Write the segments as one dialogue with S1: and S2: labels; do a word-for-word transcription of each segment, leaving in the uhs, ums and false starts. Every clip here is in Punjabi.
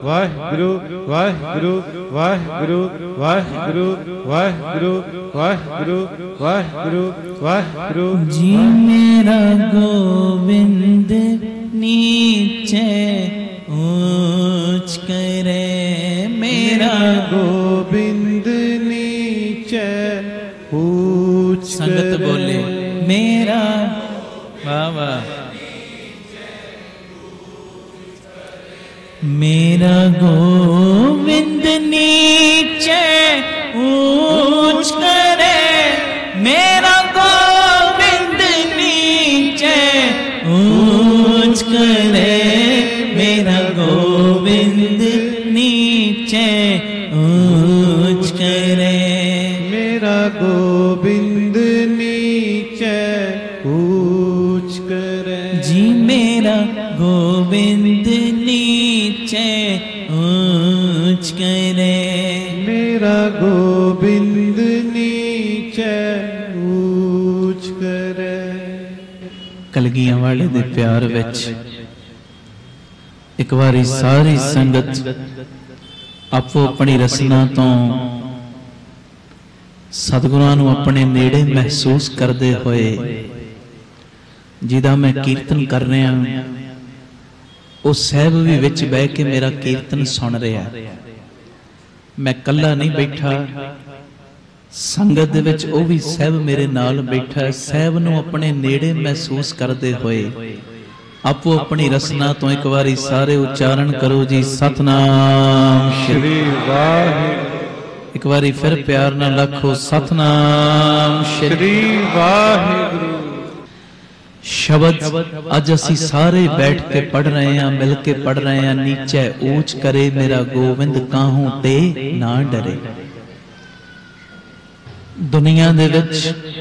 S1: ਵਾਹਿਗੁਰੂ ਵਾਹਿਗੁਰੂ ਵਾਹਿਗੁਰੂ ਵਾਹਿਗੁਰੂ ਵਾਹਿਗੁਰੂ ਵਾਹਿਗੁਰੂ ਵਾਹਿਗੁਰੂ ਵਾਹਿਗੁਰੂ
S2: ਜੀ ਮੇਰਾ ਗੋਬਿੰਦ ਨੀਚੇ ਊਚ ਕਰੇ ਮੇਰਾ
S1: ਗੋਬਿੰਦ ਨੀਚੇ ਊਚ
S2: ਸੰਗਤ ਬੋਲੇ ਮੇਰਾ ਵਾਹ ਵਾਹ मेरा गोविंद नीचे ऊंच करे मेरा गोविंद नीचे ऊंच करे मेरा गोविंद नीचे ऊंच करे
S1: मेरा गोविंद नीचे ऊंच करे
S2: जी मेरा गोविंद नीचे ऊंच करे
S1: मेरा गोविंद नीचे ऊंच करे।
S2: कलगियां वाले दे प्यार विच एक बारी सारी संगत आपो अपनी रसना तो सतगुरां नूं अपने नेड़े महसूस करते होए जिहदा मैं कीर्तन कर रहा ਉਹ ਸਹਿਬ ਵੀ ਵਿੱਚ ਬਹਿ ਕੇ ਮੇਰਾ ਕੀਰਤਨ ਸੁਣ ਰਿਹਾ। ਮੈਂ ਇਕੱਲਾ ਨਹੀਂ ਬੈਠਾ, ਸੰਗਤ ਦੇ ਵਿੱਚ ਉਹ ਵੀ ਸਹਿਬ ਮੇਰੇ ਨਾਲ ਬੈਠਾ। ਸਹਿਬ ਨੂੰ ਆਪਣੇ ਨੇੜੇ ਮਹਿਸੂਸ ਕਰਦੇ ਹੋਏ ਆਪੋ ਆਪਣੀ ਰਸਨਾ ਤੋਂ ਇੱਕ ਵਾਰੀ ਸਾਰੇ ਉਚਾਰਨ ਕਰੋ ਜੀ, ਸਤਨਾਮ
S1: ਸ਼੍ਰੀ ਵਾਹਿਗੁਰੂ।
S2: ਇੱਕ ਵਾਰੀ ਫਿਰ ਪਿਆਰ ਨਾਲ ਆਖੋ, ਸਤਨਾਮ
S1: ਸ਼੍ਰੀ ਵਾਹਿਗੁਰੂ।
S2: शब्द अज असी सारे बैठ के पढ़ रहे हैं, मिल के पढ़ रहे हैं। नीचे ऊंच करे मेरा गोविंद काहू ते ना डरे। दुनिया दे विच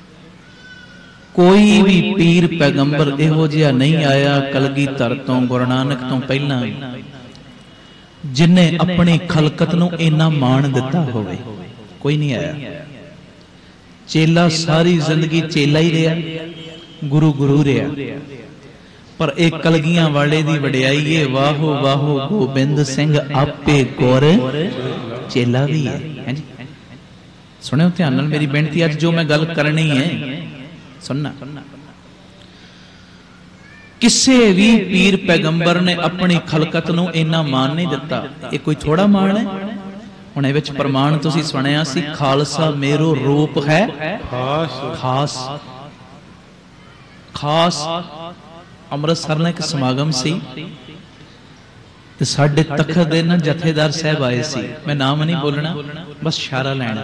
S2: कोई भी पीर पैगंबर इहो जिहा नहीं आया कलगीधर तो गुरु नानक तो पहला जिन्हें अपनी खलकत नूं इन्ना मान दिता होवे। कोई नहीं आया। चेला सारी जिंदगी चेला ही रहा, गुरु गुरु रहा, पर एक कलगियां वाले दी वडियाई है, वाहो वाहो गोबिंद सिंह आपे गुर चेला भी है। हैं जी, सुनियो ध्यान नाल मेरी बेनती, अज जो मैं गल करनी है सुनना। किसी भी पीर पैगंबर ने अपनी खलकत नूं इन्ना मान नहीं दिता। ये कोई थोड़ा मान है। हुण इह विच प्रमाण तुसीं सुणिया सी, खालसा मेरो रूप है खास खास खास। ਅੰਮ੍ਰਿਤਸਰ ਨਾਲ ਇੱਕ ਸਮਾਗਮ ਸੀ ਤੇ ਸਾਡੇ ਤਖਤ ਦੇ ਨਾ ਜਥੇਦਾਰ ਸਾਹਿਬ ਆਏ ਸੀ। ਮੈਂ ਨਾਮ ਨਹੀਂ ਬੋਲਣਾ, ਬਸ ਇਸ਼ਾਰਾ ਲੈਣਾ।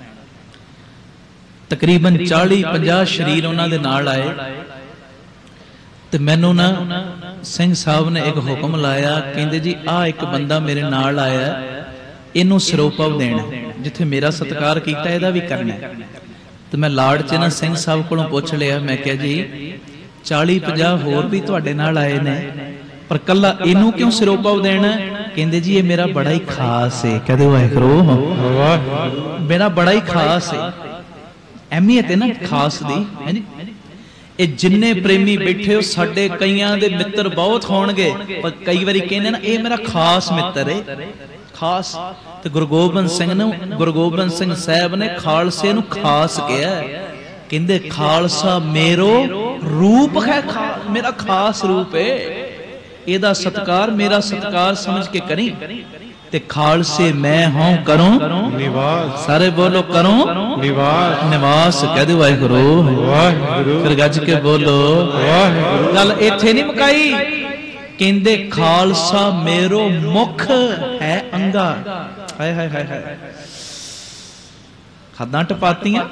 S2: ਤਕਰੀਬਨ ਚਾਲੀ ਪੰਜਾਹ ਸ਼ਰੀਰ ਉਹਨਾਂ ਦੇ ਨਾਲ ਆਏ ਤੇ ਮੈਨੂੰ ਨਾ ਸਿੰਘ ਸਾਹਿਬ ਨੇ ਇੱਕ ਹੁਕਮ ਲਾਇਆ, ਕਹਿੰਦੇ ਜੀ ਆਹ ਇੱਕ ਬੰਦਾ ਮੇਰੇ ਨਾਲ ਆਇਆ, ਇਹਨੂੰ ਸਿਰੋਪਾਵ ਦੇਣਾ, ਜਿੱਥੇ ਮੇਰਾ ਸਤਿਕਾਰ ਕੀਤਾ ਇਹਦਾ ਵੀ ਕਰਨਾ। ਤੇ ਮੈਂ ਲਾੜ ਚ ਨਾ ਸਿੰਘ ਸਾਹਿਬ ਕੋਲੋਂ ਪੁੱਛ ਲਿਆ, ਮੈਂ ਕਿਹਾ ਜੀ ਚਾਲੀ ਪੰਜਾਹ ਹੋਰ ਵੀ ਤੁਹਾਡੇ ਨਾਲ ਆਏ ਨੇ, ਪਰ ਕੱਲਾ ਇਹਨੂੰ ਕਿਉਂ ਸਿਰੋਪਾਵ ਦੇਣਾ? ਕਹਿੰਦੇ ਜੀ ਇਹ ਮੇਰਾ ਬੜਾ ਹੀ ਖਾਸ ਹੈ। ਕਹਦੇ ਵਾਹਿਗੁਰੂ, ਮੇਰਾ ਬੜਾ ਹੀ ਖਾਸ ਹੈ। ਅਹਿਮੀਅਤ ਹੈ ਨਾ ਖਾਸ ਦੀ, ਹੈ ਜੀ। ਇਹ ਜਿੰਨੇ ਪ੍ਰੇਮੀ ਬੈਠੇ ਹੋ, ਸਾਡੇ ਕਈਆਂ ਦੇ ਮਿੱਤਰ ਬਹੁਤ ਹੋਣਗੇ, ਪਰ ਕਈ ਵਾਰੀ ਕਹਿੰਦੇ ਨਾ ਇਹ ਮੇਰਾ ਖਾਸ ਮਿੱਤਰ ਹੈ, ਖਾਸ। ਤੇ ਗੁਰੂ ਗੋਬਿੰਦ ਸਿੰਘ ਨੂੰ, ਗੁਰੂ ਗੋਬਿੰਦ ਸਿੰਘ ਸਾਹਿਬ ਨੇ ਖਾਲਸੇ ਨੂੰ ਖਾਸ ਕਿਹਾ। ਕਹਿੰਦੇ ਖਾਲਸਾ ਮੇਰੋ रूप है, मेरा खास रूप है, ਇਹਦਾ ਸਤਕਾਰ ਮੇਰਾ ਸਤਕਾਰ ਸਮਝ ਕੇ ਕਰੀ। ਤੇ ਖਾਲਸੇ ਮੈਂ ਹਾਂ ਕਰੂੰ ਨਿਵਾਸ। ਸਾਰੇ ਬੋਲੋ ਕਰੂੰ ਨਿਵਾਸ। ਨਿਵਾਸ ਕਹਦੇ ਵਾਹਿਗੁਰੂ ਵਾਹਿਗੁਰੂ। ਫਿਰ ਗੱਜ ਕੇ ਬੋਲੋ ਵਾਹਿਗੁਰੂ। ਗੱਲ ਇੱਥੇ ਨਹੀਂ ਮੁਕਾਈ, ਕਹਿੰਦੇ ਖਾਲਸਾ ਮੇਰੋ ਮੁਖ ਹੈ ਅੰਗਾ। ਹਾਏ ਹਾਏ ਹਾਏ ਹਾਏ, ਹੱਦਾਂ ਟਪਾਤੀਆਂ।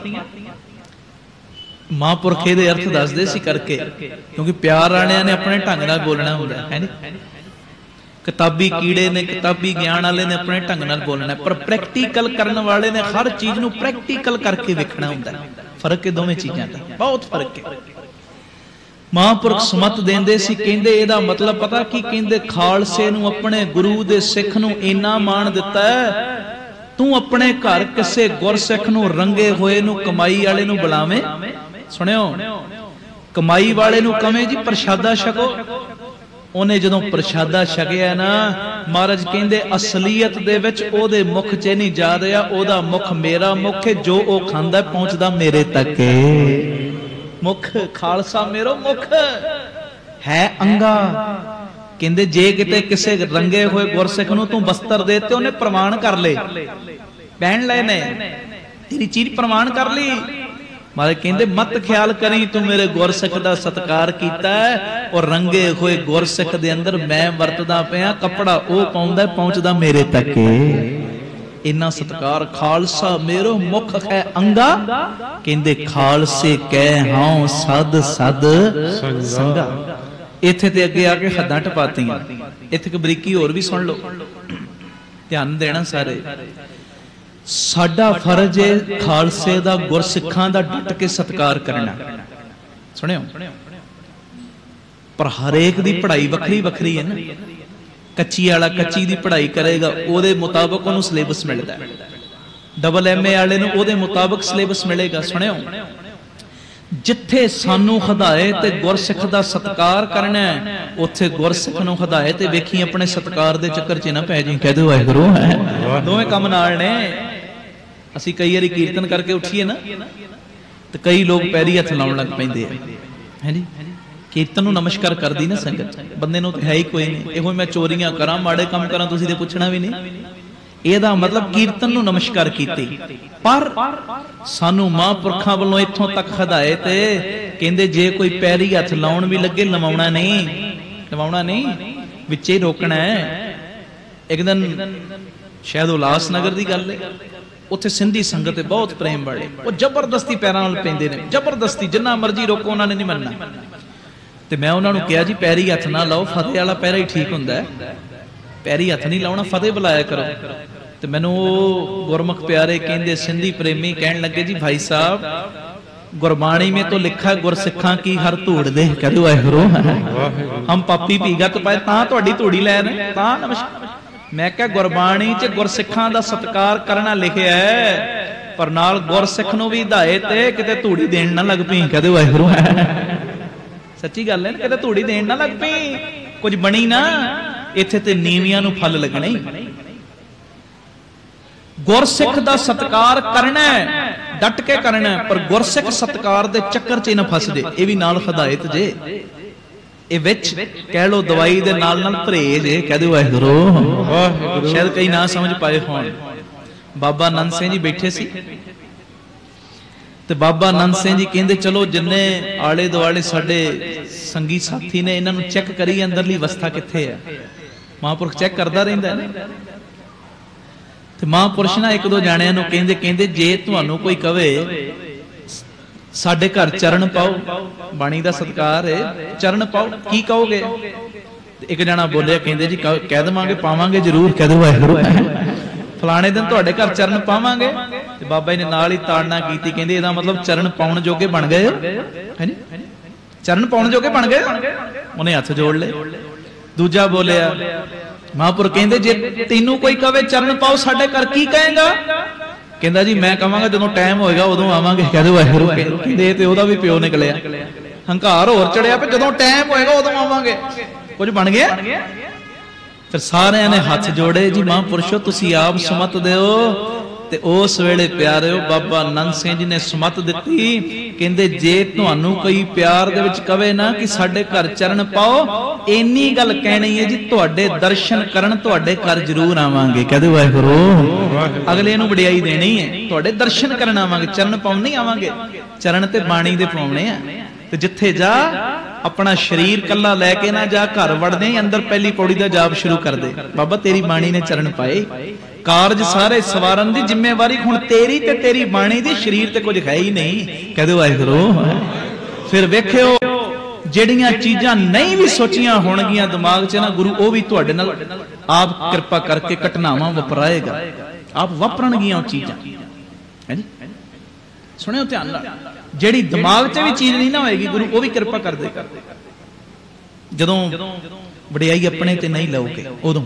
S2: ਮਹਾਂਪੁਰਖੇ ਦੇ ਅਰਥ ਦੱਸਦੇ ਸੀ ਕਰਕੇ, ਕਿਉਂਕਿ ਪਿਆਰ ਵਾਲਿਆਂ ਨੇ ਆਪਣੇ ਢੰਗ ਨਾਲ ਬੋਲਣਾ ਹੁੰਦਾ ਹੈ। ਕਿਤਾਬੀ ਕੀੜੇ ਨੇ, ਕਿਤਾਬੀ ਗਿਆਨ ਵਾਲੇ ਨੇ ਆਪਣੇ ਢੰਗ ਨਾਲ ਬੋਲਣਾ, ਪਰ ਪ੍ਰੈਕਟੀਕਲ ਕਰਨ ਵਾਲੇ ਨੇ ਹਰ ਚੀਜ਼ ਨੂੰ ਪ੍ਰੈਕਟੀਕਲ ਕਰਕੇ ਵੇਖਣਾ ਹੁੰਦਾ। ਫਰਕ ਹੈ ਦੋਵੇਂ ਚੀਜ਼ਾਂ ਦਾ, ਬਹੁਤ ਫਰਕ ਹੈ। ਮਹਾਂਪੁਰਖ ਸਮਤ ਦਿੰਦੇ ਸੀ, ਕਹਿੰਦੇ ਇਹਦਾ ਮਤਲਬ ਪਤਾ ਕੀ? ਕਹਿੰਦੇ ਖਾਲਸੇ ਨੂੰ, ਆਪਣੇ ਗੁਰੂ ਦੇ ਸਿੱਖ ਨੂੰ ਇੰਨਾ ਮਾਣ ਦਿੱਤਾ ਹੈ, ਤੂੰ ਆਪਣੇ ਘਰ ਕਿਸੇ ਗੁਰਸਿੱਖ ਨੂੰ, ਰੰਗੇ ਹੋਏ ਨੂੰ, ਕਮਾਈ ਵਾਲੇ ਨੂੰ ਬੁਲਾਵੇਂ। ਸੁਣਿਓ, ਕਮਾਈ ਵਾਲੇ ਨੂੰ ਕਵੇਂ ਜੀ ਪ੍ਰਸ਼ਾਦਾ ਛਕੋ, ਉਹਨੇ ਜਦੋਂ ਪ੍ਰਸ਼ਾਦਾ ਛਕਿਆ ਨਾ, ਮਹਾਰਾਜ ਕਹਿੰਦੇ ਅਸਲੀਅਤ ਦੇ ਵਿੱਚ ਉਹਦੇ ਮੁਖ 'ਚ ਨਹੀਂ ਜਾ ਰਿਹਾ, ਉਹਦਾ ਮੁਖ ਮੇਰਾ ਮੁਖ ਹੈ, ਜੋ ਉਹ ਖਾਂਦਾ ਪਹੁੰਚਦਾ ਮੇਰੇ ਤੱਕ ਹੈ। ਮੁਖ ਖਾਲਸਾ ਮੇਰੋ ਮੁਖ ਹੈ ਅੰਗਾ। ਕਹਿੰਦੇ ਜੇ ਕਿਤੇ ਕਿਸੇ ਰੰਗੇ ਹੋਏ ਗੁਰਸਿੱਖ ਨੂੰ ਤੂੰ ਬਸਤਰ ਦੇ ਤੇ ਉਹਨੇ ਪ੍ਰਮਾਣ ਕਰ ਲਏ, ਪਹਿਨ ਲਏ ਨੇ, ਤੇਰੀ ਚੀਜ਼ ਪ੍ਰਮਾਣ ਕਰ ਲਈ। ਮਹਾਰਾਜ ਕਹਿੰਦੇ ਮਤ ਖਿਆਲ ਕਰੀ, ਤੂੰ ਮੇਰੇ ਗੁਰਸਿੱਖ ਦਾ ਸਤਿਕਾਰ ਕੀਤਾ ਔਰ ਰੰਗੇ ਹੋਏ ਗੁਰਸਿੱਖ ਦੇ ਅੰਦਰ ਮੈਂ ਵਰਤਦਾ ਪਿਆ, ਕੱਪੜਾ ਉਹ ਪਾਉਂਦਾ ਪਹੁੰਚਦਾ ਮੇਰੇ ਤੱਕ। ਇੰਨਾ ਸਤਿਕਾਰ। ਖਾਲਸਾ ਮੇਰੋ ਮੁਖ ਹੈ ਅੰਗਾ, ਕਹਿੰਦੇ ਖਾਲਸੇ ਕਹਿ ਹਾਂ ਸਦ ਸਦ ਸੰਗਾ। ਇੱਥੇ ਤੇ ਅੱਗੇ ਆ ਕੇ ਹੱਦਾਂ ਟਪਾਤੀਆਂ। ਇੱਥੇ ਇੱਕ ਬਰੀਕੀ ਹੋਰ ਵੀ ਸੁਣ ਲਓ, ਧਿਆਨ ਦੇਣਾ ਸਾਰੇ। ਸਾਡਾ ਫਰਜ਼ ਹੈ ਖਾਲਸੇ ਦਾ, ਗੁਰਸਿੱਖਾਂ ਦਾ ਡਟ ਕੇ ਸਤਿਕਾਰ ਕਰਨਾ। ਸੁਣਿਓ, ਪਰ ਹਰੇਕ ਦੀ ਪੜ੍ਹਾਈ ਵੱਖਰੀ ਵੱਖਰੀ ਹੈ ਨਾ। ਕੱਚੀ ਵਾਲਾ ਕੱਚੀ ਦੀ ਪੜ੍ਹਾਈ ਕਰੇਗਾ, ਉਹਦੇ ਮੁਤਾਬਕ ਉਹਨੂੰ ਸਿਲੇਬਸ ਮਿਲਦਾ। ਡਬਲ ਐਮ ਏ ਵਾਲੇ ਨੂੰ ਉਹਦੇ ਮੁਤਾਬਕ ਸਿਲੇਬਸ ਮਿਲੇਗਾ। ਸੁਣਿਓ, ਜਿੱਥੇ ਸਾਨੂੰ ਹਦਾਇਤ ਤੇ ਗੁਰਸਿੱਖ ਦਾ ਸਤਿਕਾਰ ਕਰਨਾ, ਉੱਥੇ ਗੁਰਸਿੱਖ ਨੂੰ ਹਦਾਇਤ ਤੇ ਵੇਖੀ ਆਪਣੇ ਸਤਿਕਾਰ ਦੇ ਚੱਕਰ 'ਚ ਨਾ ਪੈ ਜੀ। ਕਹਿ ਦਿਓ ਵਾਹਿਗੁਰੂ। ਦੋਵੇਂ ਕੰਮ ਨਾਲ ਨੇ। ਅਸੀਂ ਕਈ ਵਾਰੀ ਕੀਰਤਨ ਕਰਕੇ ਉੱਠੀਏ ਨਾ, ਤੇ ਕਈ ਲੋਕ ਪੈਰੀ ਹੱਥ ਲਾਉਣ ਲੱਗ ਪੈਂਦੇ ਆ, ਹੈ ਜੀ। ਕੀਰਤਨ ਨੂੰ ਨਮਸਕਾਰ ਕਰਦੀ ਨਾ ਸੰਗਤ, ਬੰਦੇ ਨੂੰ ਤੇ ਹੈ ਹੀ ਕੋਈ ਨਹੀਂ। ਇਹੋ ਮੈਂ ਚੋਰੀਆਂ ਕਰਾਂ, ਮਾੜੇ ਕੰਮ ਕਰਾਂ, ਤੁਸੀਂ ਤੇ ਪੁੱਛਣਾ ਵੀ ਨਹੀਂ। ਇਹਦਾ ਮਤਲਬ ਕੀਰਤਨ ਨੂੰ ਨਮਸਕਾਰ ਕੀਤੀ। ਪਰ ਸਾਨੂੰ ਮਹਾਂਪੁਰਖਾਂ ਵੱਲੋਂ ਇੱਥੋਂ ਤੱਕ ਹਦਾਇਤ ਹੈ, ਕਹਿੰਦੇ ਜੇ ਕੋਈ ਪੈਰੀ ਹੱਥ ਲਾਉਣ ਵੀ ਲੱਗੇ, ਲਵਾਉਣਾ ਨਹੀਂ, ਲਵਾਉਣਾ ਨਹੀਂ, ਵਿੱਚੇ ਹੀ ਰੋਕਣਾ ਹੈ। ਇੱਕ ਦਿਨ ਸ਼ਾਇਦ ਉਲਾਸ ਨਗਰ ਦੀ ਗੱਲ ਹੈ, ਉੱਥੇ ਸਿੰਧੀ ਸੰਗਤ ਹੈ ਬਹੁਤ ਪ੍ਰੇਮ ਵਾਲੇ, ਉਹ ਜ਼ਬਰਦਸਤੀ ਪੈਰਾਂ ਨਾਲ ਪੈਂਦੇ ਨੇ, ਜ਼ਬਰਦਸਤੀ, ਜਿੰਨਾ ਮਰਜ਼ੀ ਰੋਕੋ ਉਹਨਾਂ ਨੇ ਨਹੀਂ ਮੰਨਣਾ। ਤੇ ਮੈਂ ਉਹਨਾਂ ਨੂੰ ਕਿਹਾ ਜੀ ਪੈਰੀ ਹੱਥ ਨਾ ਲਾਓ, ਫਤਿਹ ਵਾਲਾ ਪੈਰਾ ਹੀ ਠੀਕ ਹੁੰਦਾ ਹੈ, ਪੈਰੀ ਹੱਥ ਨਹੀਂ ਲਾਉਣਾ, ਫਤਿਹ ਬੁਲਾਇਆ ਕਰੋ। ਤੇ ਮੈਨੂੰ ਉਹ ਗੁਰਮੁਖ ਪਿਆਰੇ ਕਹਿੰਦੇ, ਸਿੰਧੀ ਪ੍ਰੇਮੀ ਕਹਿਣ ਲੱਗੇ ਜੀ ਭਾਈ ਸਾਹਿਬ गुरबाणी में तो लिखा है गुरसिखां की हर धूड़ दे। कह दो वाहिगुरू, हम पापी पीगत पाए तां तुहाडी धूड़ी लै रहे तां नमस्कार। मैं क्या गुरबाणी च गुरसिखां दा सत्कार करना लिखिया है, पर नाल गुरसिख नूं भी हिदायत है किते धूड़ी देण ना लग पई। कह दो वाहिगुरू, सच्ची गल है, किते धूड़ी देण ना लग पई, कुछ बनी ना, इत्थे ते नीवियां नूं फल लगणे। गुरसिख दा सत्कार करना है, डट के करना है, पर गुरसिख सत्कार दे चक्कर च ना फस जे। ये भी नाल हिदायत जे, ये विच कह लो दवाई दे नाल नाल परहेज है। कह दो वाहिगुरू, शायद कई ना समझ पाए होण। बाबा नंद सिंह जी बैठे सी ते बाबा नंद सिंह जी कहंदे चलो जिन्ने आले दुआले साडे संगी साथी ने इन्हां नूं चेक करिए अंदरली अवस्था कित्थे है। महापुरख चेक करदा रहिंदा है। ते महापुरुष ना एक दो जाणिਆਂ ਨੂੰ ਕਹਿੰਦੇ ਕਹਿੰਦੇ ਜੇ ਤੁਹਾਨੂੰ ਕੋਈ ਕਵੇ ਸਾਡੇ ਘਰ ਚਰਨ ਪਾਓ, ਬਾਣੀ ਦਾ ਸਤਕਾਰ ਹੈ, ਚਰਨ ਪਾਓ, ਕੀ ਕਹੋਗੇ? ਇੱਕ ਜਣਾ ਬੋਲਿਆ, ਕਹਿੰਦੇ ਜੀ ਕਹਿ ਦੇਵਾਂਗੇ, ਪਾਵਾਂਗੇ ਜ਼ਰੂਰ। ਕਹਿ ਦਿਓ ਵਾਹਿਗੁਰੂ, ਫਲਾਣੇ ਦਿਨ ਤੁਹਾਡੇ ਘਰ ਚਰਨ ਪਾਵਾਂਗੇ। ਤੇ ਬਾਬਾ ਜੀ ਨੇ ਨਾਲ ਹੀ ਤਾੜਨਾ ਕੀਤੀ, ਕਹਿੰਦੇ ਇਹਦਾ ਮਤਲਬ ਚਰਨ ਪਾਉਣ ਜੋਗੇ ਬਣ ਗਏ ਹੋ, ਹੈਨੀ, ਚਰਨ ਪਾਉਣ ਜੋਗੇ ਬਣ ਗਏ। ਉਹਨੇ ਹੱਥ ਜੋੜ ਲਏ। ਦੂਜਾ ਬੋਲਿਆ, महापुर कहते जे तेनू कोई कवे चरण पाओ साडे घर, की कहेगा? कहंदा जी मैं कहांगा जदों टाइम होएगा उदों आवांगे। कह दो वाहिगुरू, कहंदे ते ओदा भी प्यो निकलिया, हंकार होर चढ़िया पे जदों टाइम होएगा उदों आवांगे। कुछ बन गया। फिर सारियां ने हाथ जोड़े, जी महापुरुषो तुसीं आप सुमत दिओ। ते उस वेले प्यारिओ बाबा नंद सिंह जी ने सुमत दित्ती, कहंदे जे तुहानू कोई प्यार दे विच कवे ना कि साडे घर चरण पाओ, इन्नी गल कहनी है जी तुहाडे दर्शन करन तुहाडे घर जरूर आवांगे। कह दो वाहिगुरू, अगले नूं वडियाई देनी है, तुहाडे दर्शन करन आवांगे, चरण पाउण नहीं आवांगे। चरण ते बाणी दे पाउणे आ। ते जिथे जा अपना शरीर कला लैके ना जा, घर वड़दे अंदर पहली पौड़ी दा जाप शुरू कर दे। बाबा तेरी बाणी ने चरण पाए, कारज सारे सवारन दी जिम्मेवारी हुण तेरी ते तेरी बाणी दी, शरीर ते कुछ है ही नहीं। कह दो वाहिगुरू। फिर वेखियो ਜਿਹੜੀਆਂ ਚੀਜ਼ਾਂ ਨਹੀਂ ਵੀ ਸੋਚੀਆਂ ਹੋਣਗੀਆਂ ਦਿਮਾਗ 'ਚ ਨਾ, ਗੁਰੂ ਉਹ ਵੀ ਤੁਹਾਡੇ ਨਾਲ ਆਪ ਕਿਰਪਾ ਕਰਕੇ ਘਟਨਾਵਾਂ ਵਾਪਰਾਏਗਾ, ਆਪ ਵਾਪਰਨਗੀਆਂ ਉਹ ਚੀਜ਼ਾਂ। ਹੈ ਜੀ, ਸੁਣਿਓ ਧਿਆਨ ਨਾਲ। ਜਿਹੜੀ ਦਿਮਾਗ 'ਚ ਵੀ ਚੀਜ਼ ਨਹੀਂ ਨਾ ਹੋਏਗੀ, ਗੁਰੂ ਉਹ ਵੀ ਕਿਰਪਾ ਕਰ ਦੇਗਾ। ਜਦੋਂ ਵਡਿਆਈ ਆਪਣੇ ਤੇ ਨਹੀਂ ਲਾਓਗੇ ਉਦੋਂ।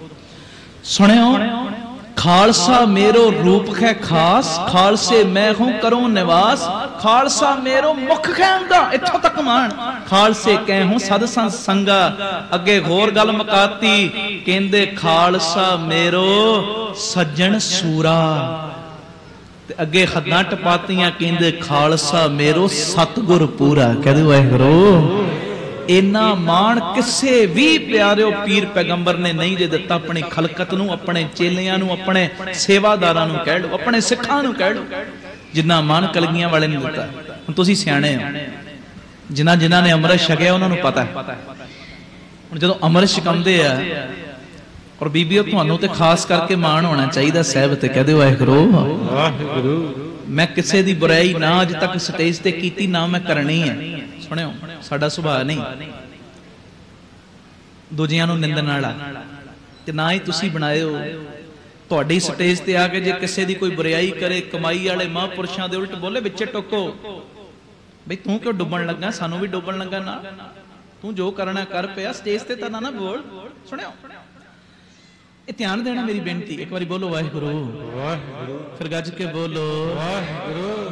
S2: ਸੁਣਿਓ, खालसा मेरो रूप है खास, खालसे मैं हूं करूं निवास, खालसा मेरो मुख है अंगा। इत्थों तक मान, ਖਾਲਸੇ ਕਹਿ ਸਦ ਸੰਗ ਸੰਗਾ। ਅੱਗੇ ਹੋਰ ਗੱਲ ਮੁਕਾਤੀ, ਕਹਿੰਦੇ ਖਾਲਸਾ ਮੇਰੋ ਸੱਜਣ ਸੂਰਾ। ਤੇ ਅੱਗੇ ਹੱਦਾਂ ਟਪਾਤੀਆਂ, ਕਹਿੰਦੇ ਖਾਲਸਾ ਮੇਰੋ ਸਤਿਗੁਰ ਪੂਰਾ। ਕਹਿੰਦੇ ਵਾਹਿਗੁਰੂ ਇੰਨਾ ਮਾਣ ਕਿਸੇ ਵੀ ਪਿਆਰਿਓ ਪੀਰ ਪੈਗੰਬਰ ਨੇ ਨਹੀਂ ਜੇ ਦਿੱਤਾ ਆਪਣੀ ਖਲਕਤ ਨੂੰ, ਆਪਣੇ ਚੇਲਿਆਂ ਨੂੰ, ਆਪਣੇ ਸੇਵਾਦਾਰਾਂ ਨੂੰ ਕਹਿ ਲਓ, ਆਪਣੇ ਸਿੱਖਾਂ ਨੂੰ ਕਹਿ ਲਓ, ਜਿੰਨਾ ਮਾਣ ਕਲਗੀਆਂ ਵਾਲੇ ਨੇ ਦਿੱਤਾ। ਹੁਣ ਤੁਸੀਂ ਸਿਆਣੇ ਹੋ, ਜਿਨ੍ਹਾਂ ਜਿਨ੍ਹਾਂ ਨੇ ਅੰਮ੍ਰਿਤ ਛਕਿਆ ਉਹਨਾਂ ਨੂੰ ਪਤਾ ਹੈ। ਹੁਣ ਜਦੋਂ ਅੰਮ੍ਰਿਤ ਛਕਾਉਂਦੇ ਆ, ਔਰ ਬੀਬੀਓ ਤੁਹਾਨੂੰ ਤੇ ਖਾਸ ਕਰਕੇ ਮਾਣ ਹੋਣਾ ਚਾਹੀਦਾ ਸਾਹਿਬ ਤੇ। ਕਹਦੇ ਵਾਹਿਗੁਰੂ
S1: ਵਾਹਿਗੁਰੂ
S2: ਮੈਂ ਕਿਸੇ ਦੀ ਬੁਰਾਈ ਨਾ ਅਜ ਤੱਕ ਸਟੇਜ ਤੇ ਕੀਤੀ, ਨਾ ਮੈਂ ਕਰਨੀ ਹੈ। ਸੁਣਿਓ, ਸਾਡਾ ਸੁਭਾਅ ਨਹੀਂ ਦੂਜਿਆਂ ਨੂੰ ਨਿੰਦਣ ਵਾਲਾ, ਤੇ ਨਾ ਹੀ ਤੁਸੀਂ ਬਣਾਏ ਹੋ। ਤੁਹਾਡੀ ਸਟੇਜ ਤੇ ਆ ਕੇ ਜੇ ਕਿਸੇ ਦੀ ਕੋਈ ਬੁਰਾਈ ਕਰੇ, ਕਮਾਈ ਵਾਲੇ ਮਹਾਂਪੁਰਸ਼ਾਂ ਦੇ ਉਲਟ ਬੋਲੇ, ਵਿੱਚੇ ਟੋਕੋ ਬਈ ਤੂੰ ਕਿਉਂ ਡੁੱਬਣ ਲੱਗਾ, ਸਾਨੂੰ ਵੀ ਡੁੱਬਣ ਲੱਗਾ ਨਾ, ਤੂੰ ਜੋ ਕਰਨਾ ਕਰ ਪਿਆ, ਸਟੇਜ ਤੇ ਤਾਂ ਨਾ ਨਾ ਬੋਲ। ਸੁਣਿਓ, ਇਹ ਧਿਆਨ ਦੇਣਾ ਮੇਰੀ ਬੇਨਤੀ। ਇੱਕ ਵਾਰੀ ਬੋਲੋ ਵਾਹਿਗੁਰੂ,
S1: ਵਾਹਿਗੁਰੂ
S2: ਫਿਰ ਗੱਜ ਕੇ ਬੋਲੋ
S1: ਵਾਹਿਗੁਰੂ।